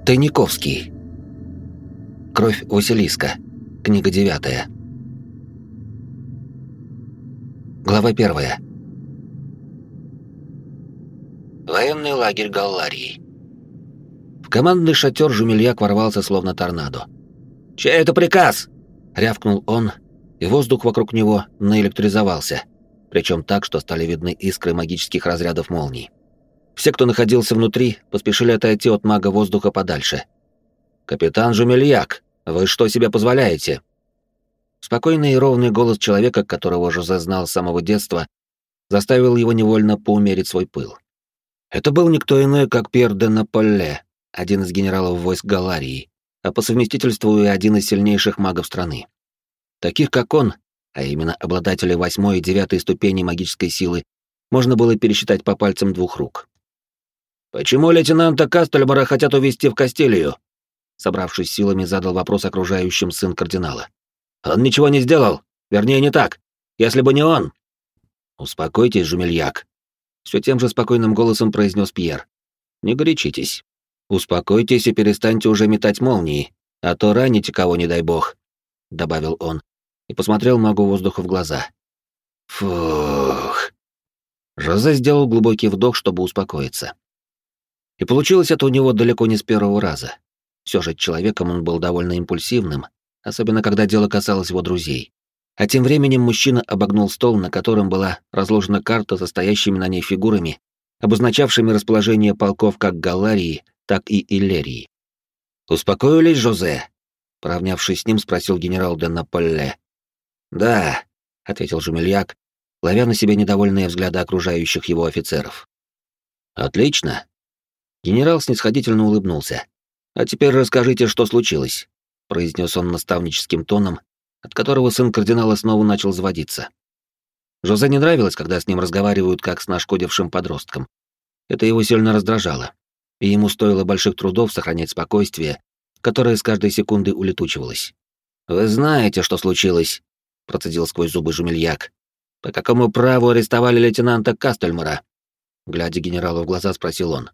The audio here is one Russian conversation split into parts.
Тайниковский. Кровь Василиска. Книга 9. Глава 1. Военный лагерь Галларии. В командный шатер Жумельяк ворвался словно торнадо. «Чей это приказ?» — рявкнул он, и воздух вокруг него наэлектризовался, причем так, что стали видны искры магических разрядов молний. Все, кто находился внутри, поспешили отойти от мага воздуха подальше. «Капитан Жумельяк, вы что себе позволяете?» Спокойный и ровный голос человека, которого Жозе знал с самого детства, заставил его невольно поумерить свой пыл. Это был никто иной, как Пьер де Наполле, один из генералов войск Галларии, а по совместительству и один из сильнейших магов страны. Таких, как он, а именно обладателей 8 и 9 ступеней магической силы, можно было пересчитать по пальцам двух рук. «Почему лейтенанта Кастельмара хотят увезти в Кастилию?» Собравшись силами, задал вопрос окружающим сын кардинала. «Он ничего не сделал. Вернее, не так. Если бы не он...» «Успокойтесь, Жумельяк», — все тем же спокойным голосом произнес Пьер. «Не горячитесь. Успокойтесь и перестаньте уже метать молнии, а то раните кого, не дай бог», — добавил он и посмотрел магу воздуха в глаза. «Фух». Жозе сделал глубокий вдох, чтобы успокоиться. И получилось это у него далеко не с первого раза. Все же человеком он был довольно импульсивным, особенно когда дело касалось его друзей. А тем временем мужчина обогнул стол, на котором была разложена карта со стоящими на ней фигурами, обозначавшими расположение полков как Галларии, так и Иллерии. «Успокоились, Жозе?» — поравнявшись с ним, спросил генерал де Наполле. «Да», — ответил Жумельяк, ловя на себе недовольные взгляды окружающих его офицеров. «Отлично». Генерал снисходительно улыбнулся. «А теперь расскажите, что случилось», — произнес он наставническим тоном, от которого сын кардинала снова начал заводиться. Жозе не нравилось, когда с ним разговаривают как с нашкодившим подростком. Это его сильно раздражало, и ему стоило больших трудов сохранять спокойствие, которое с каждой секундой улетучивалось. «Вы знаете, что случилось», — процедил сквозь зубы Жумельяк. «По какому праву арестовали лейтенанта Кастельмара?» Глядя генералу в глаза, спросил он.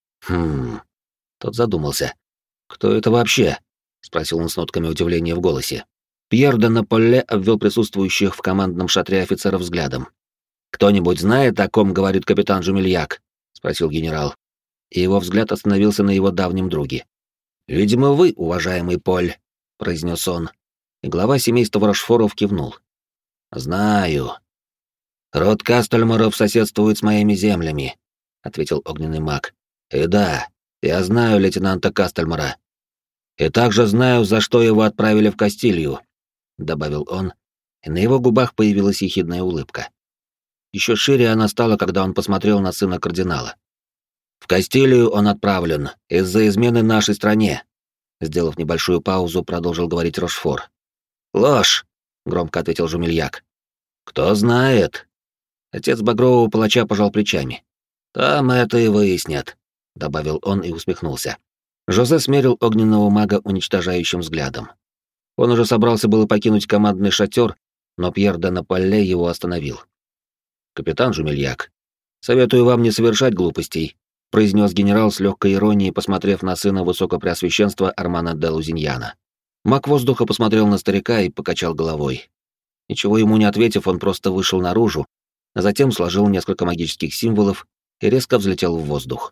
Тот задумался. «Кто это вообще?» — спросил он с нотками удивления в голосе. Пьер де Наполле обвел присутствующих в командном шатре офицеров взглядом. «Кто-нибудь знает, о ком говорит капитан Жумельяк?» — спросил генерал. И его взгляд остановился на его давнем друге. «Видимо, вы, уважаемый Поль», — произнес он, и глава семейства Рошфоров кивнул. «Знаю. Род Кастельмаров соседствует с моими землями», — ответил огненный маг. «И да, я знаю лейтенанта Кастельмара. И также знаю, за что его отправили в Кастилью», — добавил он, и на его губах появилась ехидная улыбка. Еще шире она стала, когда он посмотрел на сына кардинала. «В Кастилию он отправлен из-за измены нашей стране», — сделав небольшую паузу, продолжил говорить Рошфор. «Ложь», — громко ответил Жумельяк. «Кто знает?» Отец багрового палача пожал плечами. «Там это и выяснят», — добавил он и усмехнулся. Жозе смерил огненного мага уничтожающим взглядом. Он уже собрался было покинуть командный шатер, но Пьер де Наполле его остановил. «Капитан Жумельяк, советую вам не совершать глупостей», — произнес генерал с легкой иронией, посмотрев на сына высокопреосвященства Армана де Лузиньяна. Маг воздуха посмотрел на старика и покачал головой. Ничего ему не ответив, он просто вышел наружу, а затем сложил несколько магических символов и резко взлетел в воздух.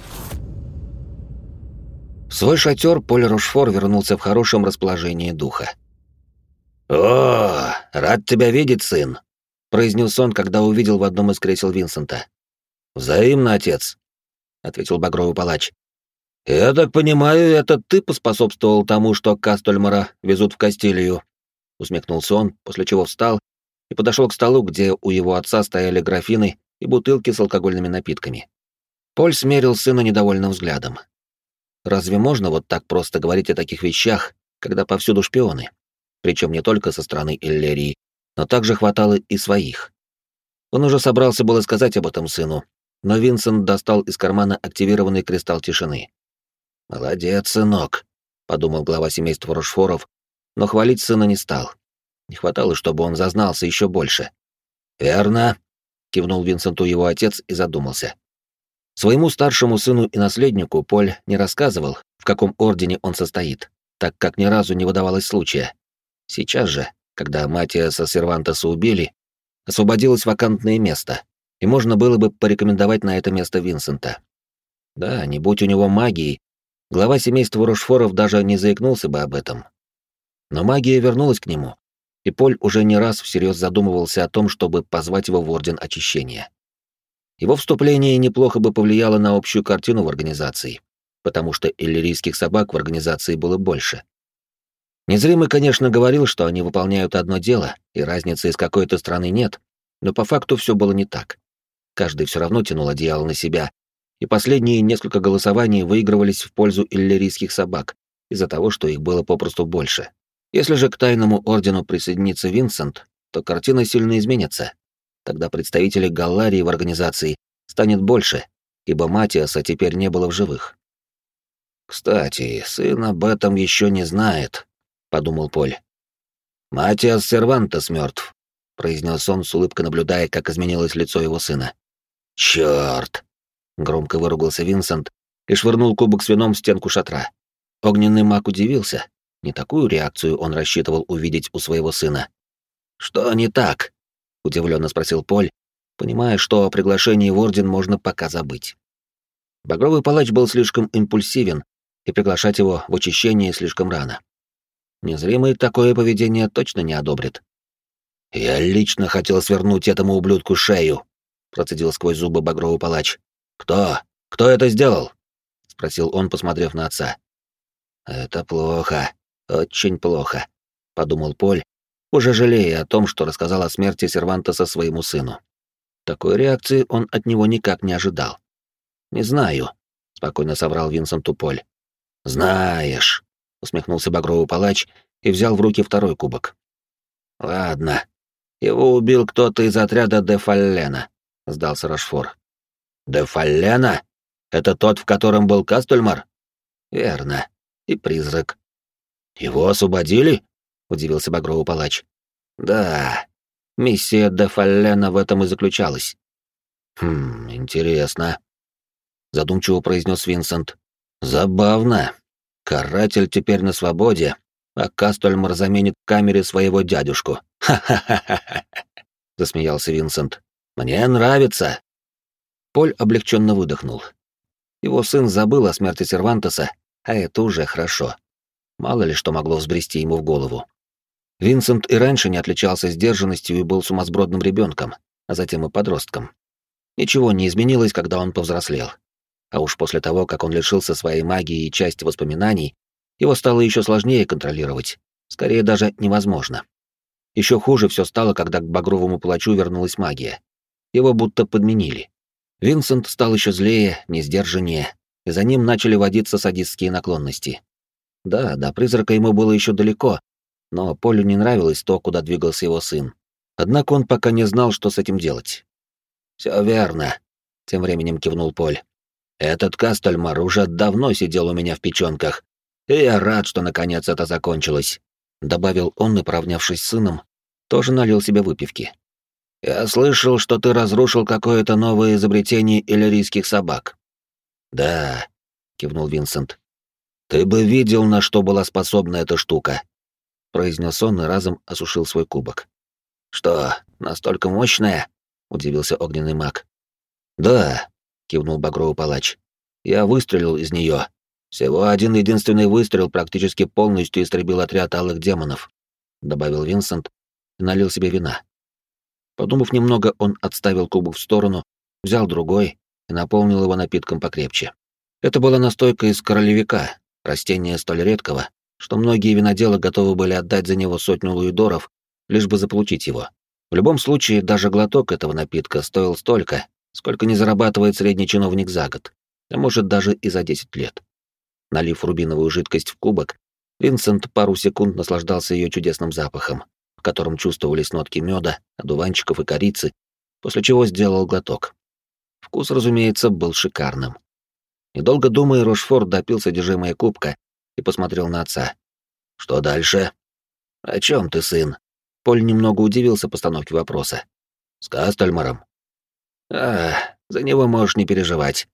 В свой шатер Поль Рошфор вернулся в хорошем расположении духа. «О, рад тебя видеть, сын», — произнес он, когда увидел в одном из кресел Винсента. «Взаимно, отец», — ответил багровый палач. «Я так понимаю, это ты поспособствовал тому, что Кастельмара везут в Кастилию», — усмехнулся он, после чего встал и подошел к столу, где у его отца стояли графины и бутылки с алкогольными напитками. Поль смерил сына недовольным взглядом. Разве можно вот так просто говорить о таких вещах, когда повсюду шпионы? Причем не только со стороны Иллерии, но также хватало и своих. Он уже собрался было сказать об этом сыну, но Винсент достал из кармана активированный кристалл тишины. «Молодец, сынок», — подумал глава семейства Рошфоров, но хвалить сына не стал. Не хватало, чтобы он зазнался еще больше. «Верно», — кивнул Винсенту его отец и задумался. Своему старшему сыну и наследнику Поль не рассказывал, в каком ордене он состоит, так как ни разу не выдавалось случая. Сейчас же, когда Матиаса Сервантеса убили, освободилось вакантное место, и можно было бы порекомендовать на это место Винсента. Да, не будь у него магии, глава семейства Рошфоров даже не заикнулся бы об этом. Но магия вернулась к нему, и Поль уже не раз всерьез задумывался о том, чтобы позвать его в Орден Очищения. Его вступление неплохо бы повлияло на общую картину в организации, потому что иллирийских собак в организации было больше. Незримый, конечно, говорил, что они выполняют одно дело, и разницы из какой-то страны нет, но по факту все было не так. Каждый все равно тянул одеяло на себя, и последние несколько голосований выигрывались в пользу иллирийских собак из-за того, что их было попросту больше. Если же к тайному ордену присоединится Винсент, то картина сильно изменится. Тогда представителей Галларии в организации станет больше, ибо Матиаса теперь не было в живых. «Кстати, сын об этом еще не знает», — подумал Поль. «Матиас Сервантес мертв», — произнес он с улыбкой, наблюдая, как изменилось лицо его сына. «Черт!» — громко выругался Винсент и швырнул кубок с вином в стенку шатра. Огненный маг удивился. Не такую реакцию он рассчитывал увидеть у своего сына. «Что не так?» — удивленно спросил Поль, понимая, что о приглашении в Орден можно пока забыть. Багровый палач был слишком импульсивен, и приглашать его в очищение слишком рано. Незримый такое поведение точно не одобрит. «Я лично хотел свернуть этому ублюдку шею», — процедил сквозь зубы багровый палач. «Кто? Кто это сделал?» — спросил он, посмотрев на отца. «Это плохо, очень плохо», — подумал Поль, уже жалея о том, что рассказал о смерти Сервантеса своему сыну. Такой реакции он от него никак не ожидал. «Не знаю», — спокойно соврал Винсенту Поль. «Знаешь», — усмехнулся багровый палач и взял в руки второй кубок. «Ладно, его убил кто-то из отряда де Фаллена», — сдался Рошфор. «Де Фаллена? Это тот, в котором был Кастельмар?» «Верно. И призрак». «Его освободили?» — удивился багровый палач. «Да, миссия де Фаллена в этом и заключалась». Интересно», — задумчиво произнес Винсент. «Забавно. Каратель теперь на свободе, а Кастельмар заменит в камере своего дядюшку. Ха-ха-ха-ха!» — засмеялся Винсент. «Мне нравится». Поль облегченно выдохнул. Его сын забыл о смерти Сервантеса, а это уже хорошо. Мало ли что могло взбрести ему в голову. Винсент и раньше не отличался сдержанностью и был сумасбродным ребенком, а затем и подростком. Ничего не изменилось, когда он повзрослел. А уж после того, как он лишился своей магии и части воспоминаний, его стало еще сложнее контролировать, скорее даже невозможно. Еще хуже все стало, когда к багровому палачу вернулась магия. Его будто подменили. Винсент стал еще злее, несдержаннее, и за ним начали водиться садистские наклонности. Да, до призрака ему было еще далеко, но Полю не нравилось то, куда двигался его сын. Однако он пока не знал, что с этим делать. «Все верно», — тем временем кивнул Поль. «Этот Кастельмар уже давно сидел у меня в печёнках, и я рад, что наконец это закончилось», — добавил он и, поравнявшись с сыном, тоже налил себе выпивки. «Я слышал, что ты разрушил какое-то новое изобретение иллирийских собак». «Да», — кивнул Винсент. «Ты бы видел, на что была способна эта штука», — произнес он и разом осушил свой кубок. «Что, настолько мощная?» — удивился огненный маг. «Да», — кивнул багровый палач. «Я выстрелил из нее. Всего один единственный выстрел практически полностью истребил отряд алых демонов», — добавил Винсент и налил себе вина. Подумав немного, он отставил кубок в сторону, взял другой и наполнил его напитком покрепче. Это была настойка из королевика, растения столь редкого, что многие виноделы готовы были отдать за него 100 луидоров, лишь бы заполучить его. В любом случае, даже глоток этого напитка стоил столько, сколько не зарабатывает средний чиновник за год, а может даже и за 10 лет. Налив рубиновую жидкость в кубок, Винсент пару секунд наслаждался ее чудесным запахом, в котором чувствовались нотки меда, одуванчиков и корицы, после чего сделал глоток. Вкус, разумеется, был шикарным. Недолго думая, Рошфор допил содержимое кубка и посмотрел на отца. «Что дальше?» «О чем ты, сын?» Поль немного удивился постановке вопроса. «С Кастельмаром». «А, за него можешь не переживать.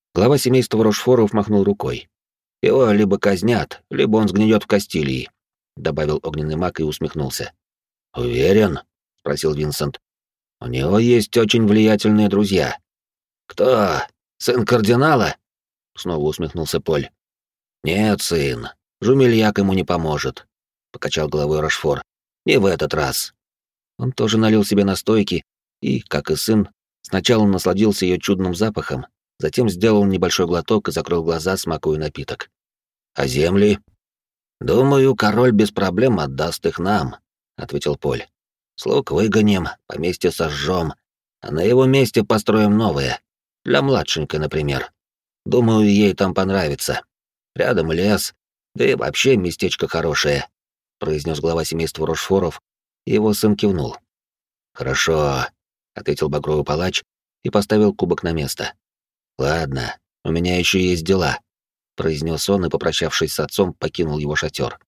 Глава семейства Рошфоров махнул рукой. «Его либо казнят, либо он сгниет в Кастилии», — добавил огненный маг и усмехнулся. «Уверен?» — спросил Винсент. «У него есть очень влиятельные друзья». «Кто? Сын кардинала?» — снова усмехнулся Поль. «Нет, сын. Жумельяк ему не поможет», — покачал головой Рошфор. «Не в этот раз». Он тоже налил себе настойки и, как и сын, сначала насладился ее чудным запахом, затем сделал небольшой глоток и закрыл глаза, смакуя напиток. «А земли?» «Думаю, король без проблем отдаст их нам», — ответил Поль. «Слуг выгоним, поместье сожжем, а на его месте построим новое. Для младшенькой, например. Думаю, ей там понравится. Рядом лес, да и вообще местечко хорошее», — произнес глава семейства Рошфоров, и его сын кивнул. «Хорошо», — ответил багровый палач и поставил кубок на место. «Ладно, у меня еще есть дела», — произнес он и, попрощавшись с отцом, покинул его шатер.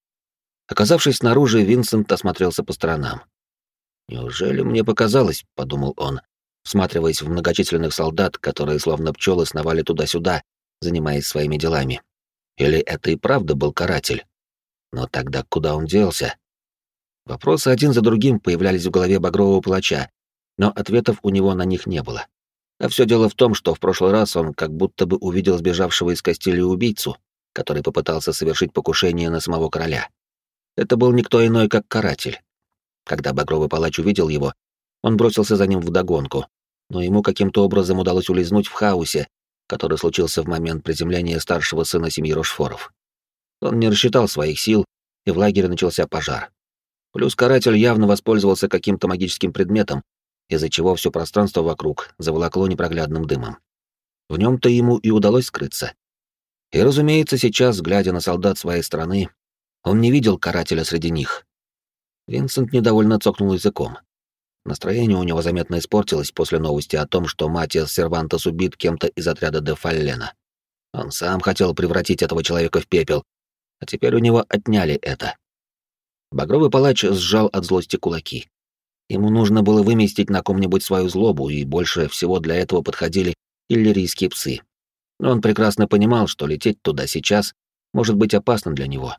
Оказавшись снаружи, Винсент осмотрелся по сторонам. «Неужели мне показалось?» — подумал он, всматриваясь в многочисленных солдат, которые словно пчелы сновали туда-сюда, занимаясь своими делами. Или это и правда был каратель? Но тогда куда он делся? Вопросы один за другим появлялись в голове багрового палача, но ответов у него на них не было. А все дело в том, что в прошлый раз он как будто бы увидел сбежавшего из Кастилии убийцу, который попытался совершить покушение на самого короля. Это был никто иной, как каратель. Когда багровый палач увидел его, он бросился за ним вдогонку, но ему каким-то образом удалось улизнуть в хаосе, который случился в момент приземления старшего сына семьи Рошфоров. Он не рассчитал своих сил, и в лагере начался пожар. Плюс каратель явно воспользовался каким-то магическим предметом, из-за чего все пространство вокруг заволокло непроглядным дымом. В нем-то ему и удалось скрыться. И, разумеется, сейчас, глядя на солдат своей страны, он не видел карателя среди них. Винсент недовольно цокнул языком. Настроение у него заметно испортилось после новости о том, что Матиас Сервантес убит кем-то из отряда де Фаллена. Он сам хотел превратить этого человека в пепел, а теперь у него отняли это. Багровый палач сжал от злости кулаки. Ему нужно было выместить на ком-нибудь свою злобу, и больше всего для этого подходили иллирийские псы. Но он прекрасно понимал, что лететь туда сейчас может быть опасно для него.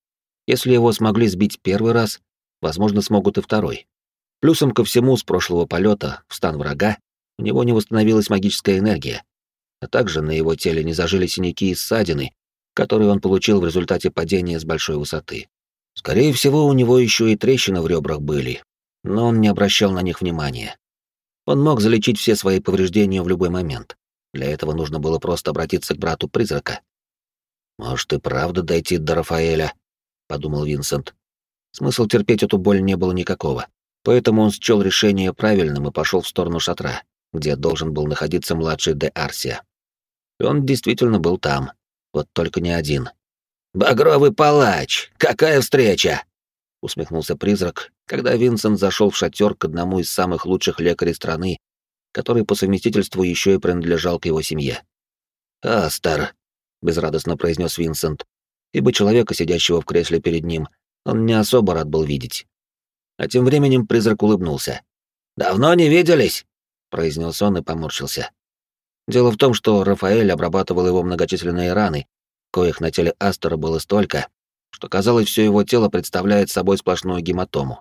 Если его смогли сбить первый раз, возможно, смогут и второй. Плюсом ко всему, с прошлого полета в стан врага у него не восстановилась магическая энергия, а также на его теле не зажили синяки и ссадины, которые он получил в результате падения с большой высоты. Скорее всего, у него еще и трещины в ребрах были, но он не обращал на них внимания. Он мог залечить все свои повреждения в любой момент. Для этого нужно было просто обратиться к брату-призрака. «Может, и правда дойти до Рафаэля», — подумал Винсент. Смысл терпеть эту боль не было никакого, поэтому он счел решение правильным и пошел в сторону шатра, где должен был находиться младший де Арсия. И он действительно был там, вот только не один. «Багровый палач! Какая встреча!» — усмехнулся призрак, когда Винсент зашел в шатер к одному из самых лучших лекарей страны, который по совместительству еще и принадлежал к его семье. «Астер», — безрадостно произнес Винсент, ибо человека, сидящего в кресле перед ним, он не особо рад был видеть. А тем временем призрак улыбнулся. «Давно не виделись?» — произнес он и поморщился. Дело в том, что Рафаэль обрабатывал его многочисленные раны, коих на теле Астера было столько, что, казалось, все его тело представляет собой сплошную гематому.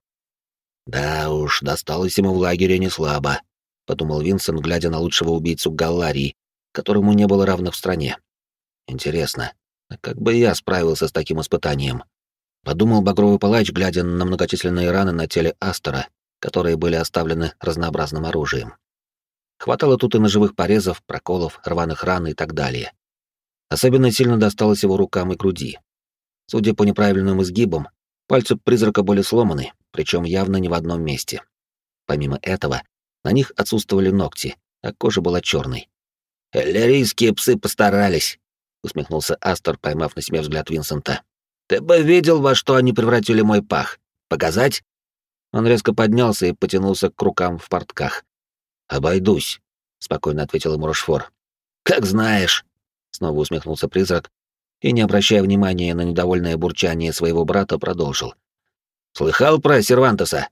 «Да уж, досталось ему в лагере не слабо», — подумал Винсент, глядя на лучшего убийцу Галларии, которому не было равных в стране. «Интересно, а как бы я справился с таким испытанием?» — подумал багровый палач, глядя на многочисленные раны на теле Астера, которые были оставлены разнообразным оружием. Хватало тут и ножевых порезов, проколов, рваных ран и так далее. Особенно сильно досталось его рукам и груди. Судя по неправильным изгибам, пальцы призрака были сломаны, причем явно не в одном месте. Помимо этого, на них отсутствовали ногти, а кожа была черной. «Эллирийские псы постарались», — усмехнулся Астер, поймав на себя взгляд Винсента. «Ты бы видел, во что они превратили мой пах. Показать?» Он резко поднялся и потянулся к рукам в портках. «Обойдусь», — спокойно ответил ему Рошфор. «Как знаешь», — снова усмехнулся призрак и, не обращая внимания на недовольное бурчание своего брата, продолжил. «Слыхал про Сервантеса?»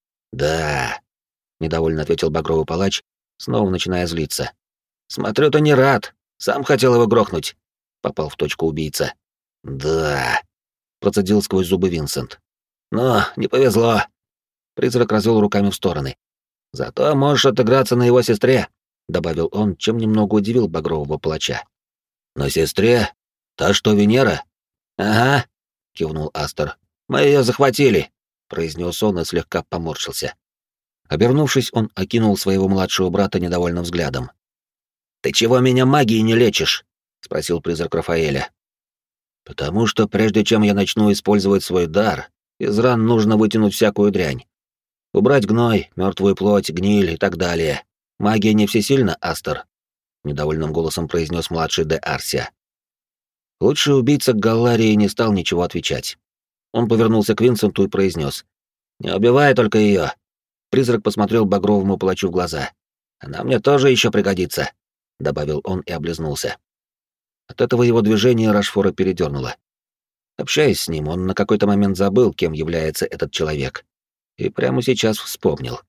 «Да», — недовольно ответил багровый палач, снова начиная злиться. «Смотрю, ты не рад. Сам хотел его грохнуть. Попал в точку убийца. Да, процедил сквозь зубы Винсент. Но не повезло. Призрак развел руками в стороны. Зато можешь отыграться на его сестре, добавил он, чем немного удивил багрового палача. На сестре? Та, что Венера? Ага, кивнул Астер. Мы ее захватили, произнес он и слегка поморщился. Обернувшись, он окинул своего младшего брата недовольным взглядом. «Ты чего меня магией не лечишь?» — спросил призрак Рафаэля. «Потому что прежде чем я начну использовать свой дар, из ран нужно вытянуть всякую дрянь. Убрать гной, мертвую плоть, гниль и так далее. Магия не всесильна, Астер», — недовольным голосом произнес младший де Арсия. Лучший убийца Галларии не стал ничего отвечать. Он повернулся к Винсенту и произнес: «Не убивай только ее». Призрак посмотрел багровому палачу в глаза. «Она мне тоже еще пригодится», — добавил он и облизнулся. От этого его движения Рашфора передернуло. Общаясь с ним, он на какой-то момент забыл, кем является этот человек. И прямо сейчас вспомнил.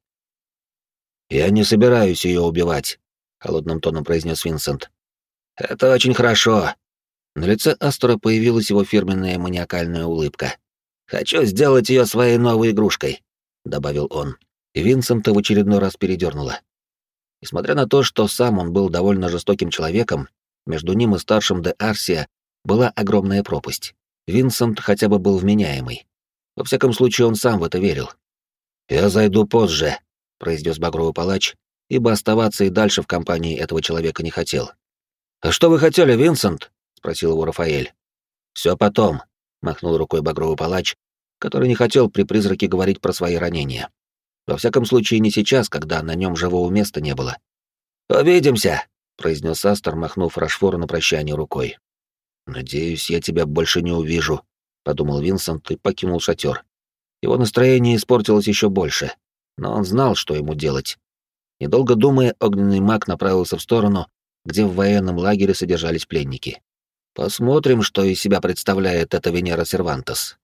«Я не собираюсь ее убивать», — холодным тоном произнес Винсент. «Это очень хорошо». На лице Астора появилась его фирменная маниакальная улыбка. «Хочу сделать ее своей новой игрушкой», — добавил он. И Винсента в очередной раз передернуло. Несмотря на то, что сам он был довольно жестоким человеком, между ним и старшим де Арсия была огромная пропасть. Винсент хотя бы был вменяемый. Во всяком случае, он сам в это верил. «Я зайду позже», — произнес багровый палач, ибо оставаться и дальше в компании этого человека не хотел. «А что вы хотели, Винсент?» — спросил его Рафаэль. «Все потом», — махнул рукой багровый палач, который не хотел при призраке говорить про свои ранения. Во всяком случае, не сейчас, когда на нем живого места не было. «Увидимся», — произнес Астер, махнув Рашфору на прощание рукой. «Надеюсь, я тебя больше не увижу», — подумал Винсент и покинул шатер. Его настроение испортилось еще больше, но он знал, что ему делать. Недолго думая, огненный маг направился в сторону, где в военном лагере содержались пленники. Посмотрим, что из себя представляет эта Венера Сервантес.